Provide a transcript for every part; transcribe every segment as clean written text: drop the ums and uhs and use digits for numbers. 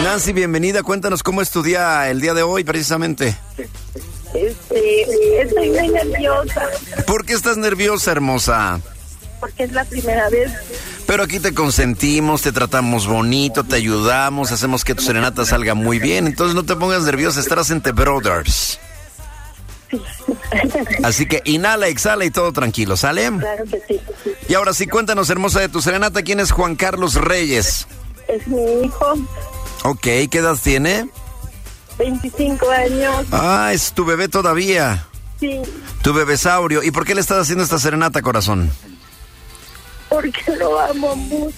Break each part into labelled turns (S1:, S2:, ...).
S1: Nancy, bienvenida. Cuéntanos cómo es tu día el día de hoy, precisamente.
S2: Estoy muy nerviosa.
S1: ¿Por qué estás nerviosa, hermosa?
S2: Porque es la primera vez.
S1: Pero aquí te consentimos, te tratamos bonito, te ayudamos, hacemos que tu serenata salga muy bien. Entonces no te pongas nerviosa, estarás en The Brothers. Así que inhala, exhala y todo tranquilo, ¿sale?
S2: Claro que sí.
S1: Y ahora sí, cuéntanos, hermosa, de tu serenata. ¿Quién es Juan Carlos Reyes?
S2: Es mi hijo.
S1: Ok, ¿qué edad tiene?
S2: 25 años.
S1: Ah, es tu bebé todavía.
S2: Sí.
S1: Tu bebesaurio. ¿Y por qué le estás haciendo esta serenata, corazón?
S2: Porque lo amo mucho.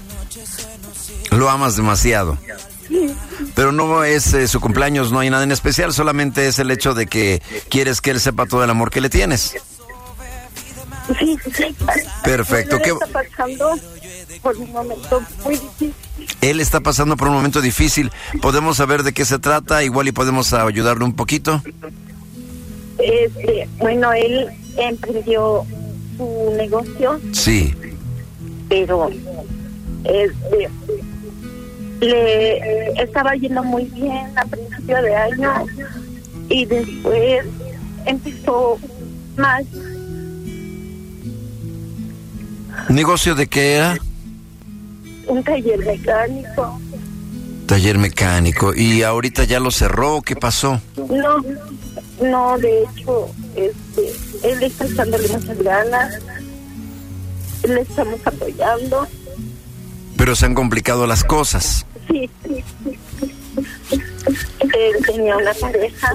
S1: Lo amas demasiado.
S2: Sí.
S1: Pero no es su cumpleaños, no hay nada en especial, solamente es el hecho de que quieres que él sepa todo el amor que le tienes.
S2: Sí.
S1: Perfecto.
S2: Él está pasando por un momento muy difícil.
S1: Él está pasando por un momento difícil. ¿Podemos saber de qué se trata? Igual y podemos ayudarle un poquito.
S2: Bueno, él emprendió su negocio.
S1: Sí.
S2: Pero le estaba yendo muy bien a principio de año y después empezó mal.
S1: ¿Negocio de qué era?
S2: Un taller mecánico.
S1: Taller mecánico. ¿Y ahorita ya lo cerró? ¿Qué pasó?
S2: No, de hecho, él está echándole muchas ganas. Le estamos apoyando.
S1: Pero se han complicado las cosas.
S2: Sí. Él tenía una pareja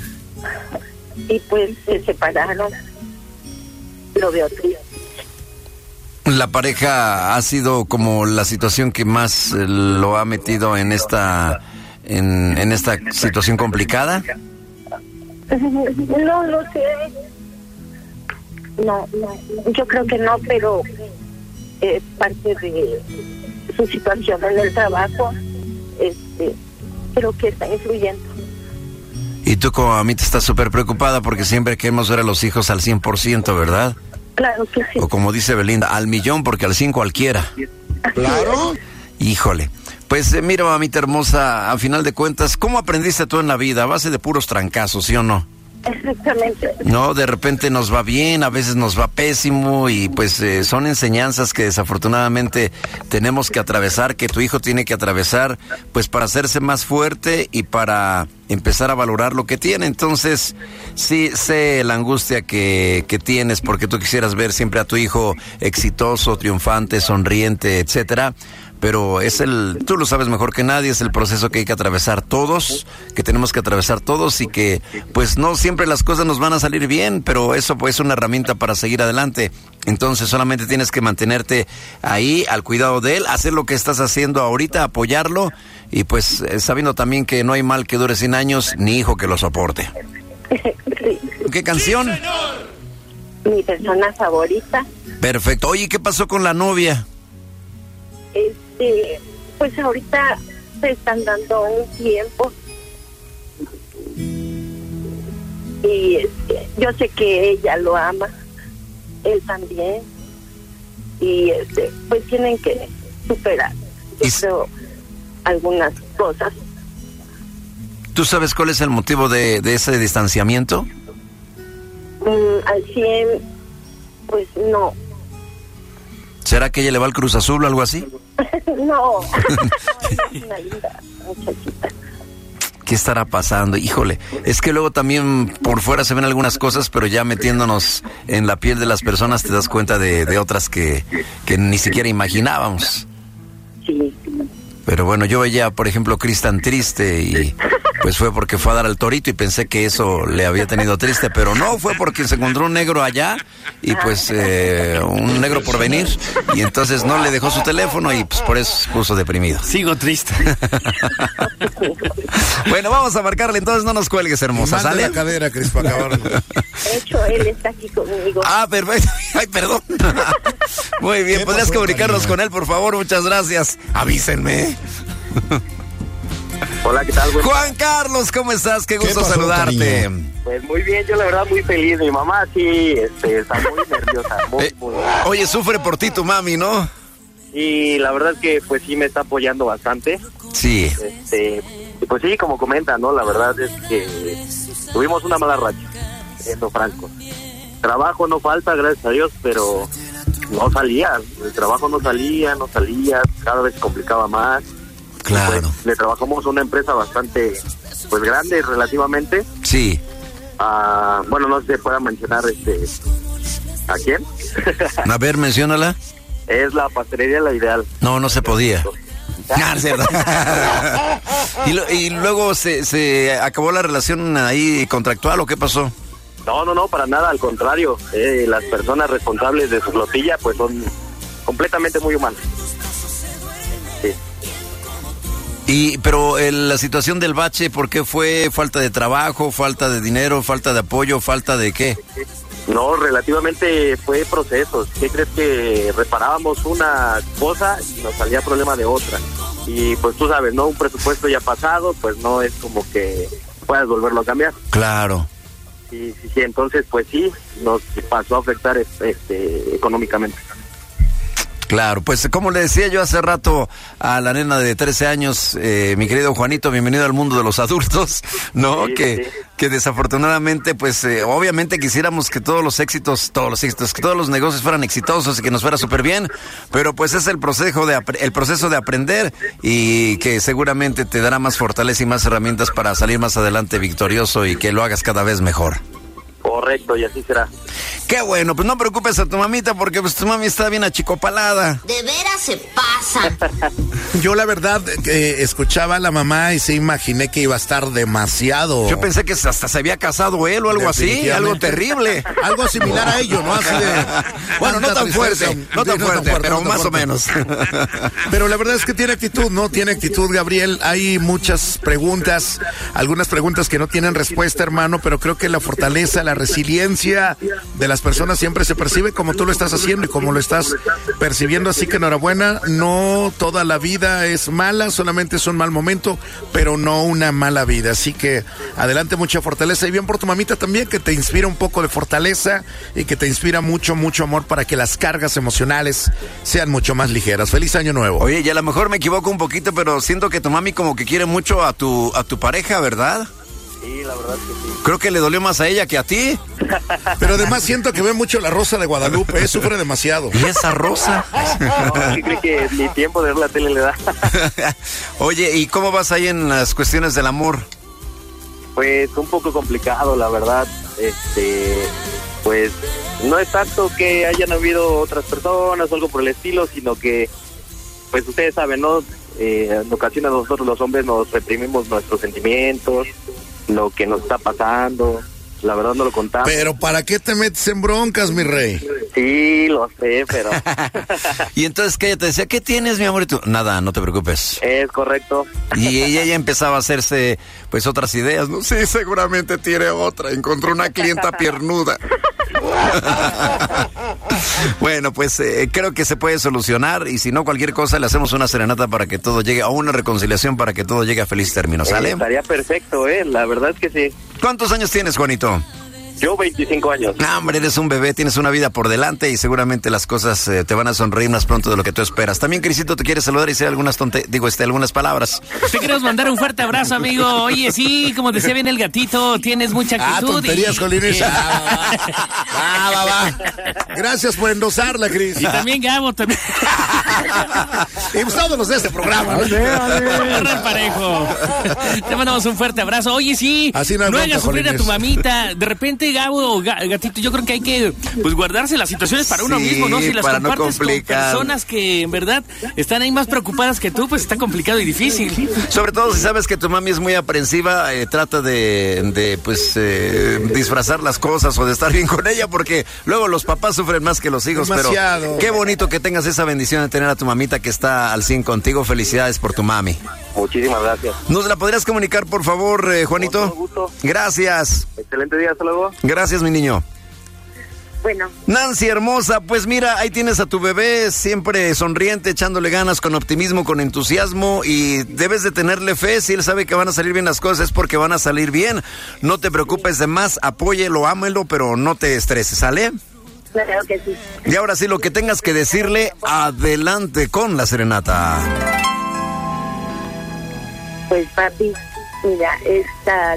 S2: y pues se separaron. Lo veo triste.
S1: ¿La pareja ha sido como la situación que más lo ha metido en esta situación complicada?
S2: No lo sé. No, yo creo que no, pero es parte de su situación en el trabajo. Creo que está influyendo.
S1: Y tú como a mí te estás súper preocupada porque siempre queremos ver a los hijos al 100%, ¿verdad?
S2: Claro que sí.
S1: O como dice Belinda, al millón porque al 100 cualquiera.
S3: Claro.
S1: Híjole. Pues mira, mamita hermosa, a final de cuentas, ¿cómo aprendiste tú en la vida? A base de puros trancazos, ¿sí o no?
S2: Exactamente.
S1: No, de repente nos va bien, a veces nos va pésimo y pues son enseñanzas que desafortunadamente tenemos que atravesar, que tu hijo tiene que atravesar, pues para hacerse más fuerte y para empezar a valorar lo que tiene. Entonces, sí sé la angustia que tienes porque tú quisieras ver siempre a tu hijo exitoso, triunfante, sonriente, etcétera. Pero tú lo sabes mejor que nadie, es el proceso que hay que atravesar todos, que tenemos que atravesar todos y que pues no siempre las cosas nos van a salir bien, pero eso pues es una herramienta para seguir adelante. Entonces solamente tienes que mantenerte ahí al cuidado de él, hacer lo que estás haciendo ahorita, apoyarlo y pues sabiendo también que no hay mal que dure 100 años ni hijo que lo soporte.
S2: Sí.
S1: ¿Qué canción?
S2: Mi persona favorita.
S1: Perfecto. Oye, ¿qué pasó con la novia?
S2: Pues ahorita se están dando un tiempo y yo sé que ella lo ama, él también, y pues tienen que superar, yo creo, algunas cosas.
S1: ¿Tú sabes cuál es el motivo de ese distanciamiento?
S2: Al 100, pues no.
S1: ¿Será que ella le va al Cruz Azul o algo así?
S2: No. Es una linda muchachita.
S1: ¿Qué estará pasando? Híjole, es que luego también por fuera se ven algunas cosas, pero ya metiéndonos en la piel de las personas te das cuenta de otras que ni siquiera imaginábamos.
S2: Sí.
S1: Pero bueno, yo veía, por ejemplo, Cris tan triste y pues fue porque fue a dar al torito y pensé que eso le había tenido triste, pero no, fue porque se encontró un negro allá y pues un negro por venir y entonces no le dejó su teléfono y pues por eso se puso deprimido.
S4: Sigo triste.
S1: Bueno, vamos a marcarle, entonces no nos cuelgues, hermosa,
S3: Manda
S1: ¿sale?
S3: la cadera, Cris, para acabar.
S2: De hecho, él está aquí conmigo.
S1: Ah, perfecto. Ay, perdón. Muy bien,
S3: ¿Qué
S1: ¿podrías
S3: pasó,
S1: comunicarnos
S3: cariño?
S1: con él, por favor? Muchas gracias. Avísenme.
S5: Hola, ¿qué tal, güey?
S1: Juan Carlos, ¿cómo estás? Qué gusto
S3: pasó,
S1: saludarte.
S3: cariño?
S5: Pues muy bien, yo la verdad muy feliz. Mi mamá sí está muy nerviosa. Muy.
S1: Oye, sufre por ti tu mami, ¿no?
S5: Y la verdad es que pues sí me está apoyando bastante.
S1: Sí.
S5: Pues sí, como comenta, ¿no? La verdad es que tuvimos una mala racha, siendo franco. Trabajo no falta, gracias a Dios, pero no salía. El trabajo no salía, cada vez se complicaba más.
S1: Claro.
S5: Pues, le trabajamos a una empresa bastante, pues grande relativamente.
S1: Sí.
S5: Bueno, no sé si pueda mencionar ¿a quién?
S1: A ver, menciónala.
S5: Es la pastelería La Ideal.
S1: No se podía. ¿Y luego se acabó la relación ahí contractual o qué pasó?
S5: No, para nada, al contrario. Las personas responsables de su flotilla pues son completamente muy humanas. Sí.
S1: Pero la situación del bache, ¿por qué fue? ¿Falta de trabajo, falta de dinero, falta de apoyo, falta de qué?
S5: No, relativamente fue procesos. ¿Qué crees? Que reparábamos una cosa y nos salía problema de otra. Y pues tú sabes, ¿no? Un presupuesto ya pasado, pues no es como que puedas volverlo a cambiar.
S1: Claro.
S5: Sí, entonces pues sí, nos pasó a afectar económicamente.
S1: Claro, pues como le decía yo hace rato a la nena de 13 años, mi querido Juanito, bienvenido al mundo de los adultos, ¿no?
S5: Sí,
S1: que desafortunadamente, pues obviamente quisiéramos que todos los éxitos, que todos los negocios fueran exitosos y que nos fuera súper bien, pero pues es el proceso de aprender y que seguramente te dará más fortaleza y más herramientas para salir más adelante victorioso y que lo hagas cada vez mejor.
S5: Correcto, y así será.
S1: Qué bueno, pues no preocupes a tu mamita porque pues tu mami está bien achicopalada.
S4: De veras se pasa.
S3: Yo la verdad escuchaba a la mamá y se imaginé que iba a estar demasiado.
S1: Yo pensé que hasta se había casado él o algo así, algo terrible.
S3: Algo similar a ello, ¿no? Así de...
S1: Bueno, no tan fuerte, pero más o menos.
S3: Pero la verdad es que tiene actitud, ¿no? Tiene actitud, Gabriel. Hay muchas preguntas, algunas preguntas que no tienen respuesta, hermano, pero creo que la fortaleza, la resiliencia de las personas siempre se percibe como tú lo estás haciendo y como lo estás percibiendo, así que enhorabuena. No toda la vida es mala, solamente es un mal momento, pero no una mala vida, así que adelante, mucha fortaleza y bien por tu mamita también, que te inspira un poco de fortaleza y que te inspira mucho amor para que las cargas emocionales sean mucho más ligeras. Feliz año nuevo.
S1: Oye, y a lo mejor me equivoco un poquito, pero siento que tu mami como que quiere mucho a tu pareja, ¿verdad?
S5: Sí, la verdad que sí.
S1: Creo que le dolió más a ella que a ti.
S3: Pero además siento que ve mucho La Rosa de Guadalupe, sufre demasiado.
S1: ¿Y esa Rosa?
S5: No, sí creo que ni tiempo de ver la tele le da.
S1: Oye, ¿y cómo vas ahí en las cuestiones del amor?
S5: Pues un poco complicado, la verdad. Pues no es tanto que hayan habido otras personas o algo por el estilo, sino que, pues ustedes saben, ¿no? En ocasiones nosotros los hombres nos reprimimos nuestros sentimientos, lo que nos está pasando, la verdad no lo contamos.
S3: Pero ¿para qué te metes en broncas, mi rey?
S5: Sí, lo sé, pero...
S1: Y entonces que ella te decía, ¿qué tienes, mi amor? Y tú, nada, no te preocupes.
S5: Es correcto.
S1: Y ella ya empezaba a hacerse, pues, otras ideas, ¿no? Sí, seguramente tiene otra, encontró una clienta piernuda. Bueno, pues creo que se puede solucionar y si no, cualquier cosa le hacemos una serenata para que todo llegue, o una reconciliación para que todo llegue a feliz término, ¿sale?
S5: Estaría perfecto, la verdad es que sí.
S1: ¿Cuántos años tienes, Juanito?
S5: Yo 25 años.
S1: No, hombre, eres un bebé, tienes una vida por delante y seguramente las cosas te van a sonreír más pronto de lo que tú esperas. También, Crisito, te quiere saludar y decir algunas palabras.
S6: Te queremos mandar un fuerte abrazo, amigo. Oye, sí, como decía bien el gatito, tienes mucha actitud.
S3: Tonterías, Jolines. Va. Gracias por endosarla, Cris.
S6: Y también Gabo, también.
S3: Y todos los de este programa, ¿no?
S6: Agarra parejo. Te mandamos un fuerte abrazo. Oye, sí,
S3: así
S6: no hagas sufrir a tu mamita. De repente, Gabo o Gatito, yo creo que hay que pues guardarse las situaciones para uno mismo, ¿no? Si las compartes con personas que en verdad están ahí más preocupadas que tú, pues está complicado y difícil.
S1: Sobre todo si sabes que tu mami es muy aprensiva, trata de disfrazar las cosas o de estar bien con ella, porque luego los papás sufren más que los hijos.
S3: Demasiado.
S1: Pero qué bonito que tengas esa bendición de tener a tu mamita que está al 100 contigo. Felicidades por tu mami.
S5: Muchísimas gracias.
S1: ¿Nos la podrías comunicar, por favor, Juanito?
S5: Con todo gusto.
S1: Gracias.
S5: Excelente día, hasta luego.
S1: Gracias, mi niño.
S2: Bueno.
S1: Nancy, hermosa, pues mira, ahí tienes a tu bebé siempre sonriente, echándole ganas, con optimismo, con entusiasmo, y debes de tenerle fe. Si él sabe que van a salir bien las cosas, es porque van a salir bien. No te preocupes de más, apóyelo, ámelo, pero no te estreses, ¿sale?
S2: Claro que sí.
S1: Y ahora sí, lo que tengas que decirle, adelante con la serenata.
S2: Pues papi, mira, esta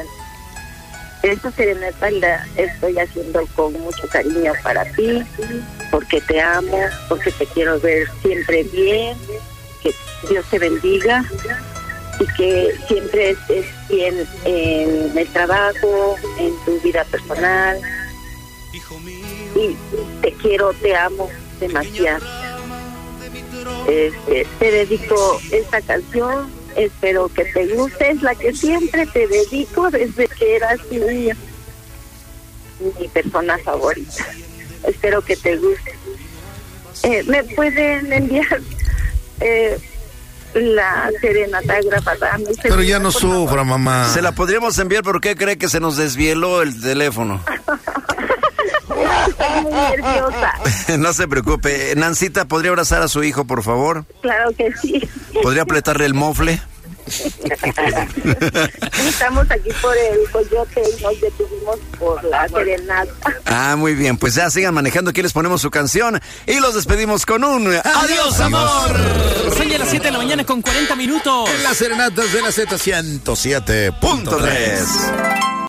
S2: serenata la estoy haciendo con mucho cariño para ti, porque te amo, porque te quiero ver siempre bien, que Dios te bendiga y que siempre estés bien en el trabajo, en tu vida personal. Y te quiero, te amo demasiado. Te dedico esta canción, espero que te guste, es la que siempre te dedico desde que eras niño, mi persona favorita. Espero que te guste. ¿Me pueden enviar la serenata grabada?
S3: Pero ya no sufra, mamá.
S1: Se la podríamos enviar, pero ¿qué cree que se nos desvieló el teléfono?
S2: Estoy muy nerviosa.
S1: No se preocupe. Nancita, ¿podría abrazar a su hijo, por favor?
S2: Claro que sí.
S1: ¿Podría apretarle el mofle?
S2: Estamos aquí por el Coyote y nos detuvimos por la serenata.
S1: Ah, muy bien. Pues ya sigan manejando. Aquí les ponemos su canción y los despedimos con un
S6: ¡adiós, amor! Son ya las 7 de la mañana con 40 minutos.
S3: En las serenatas de la Z 107.3.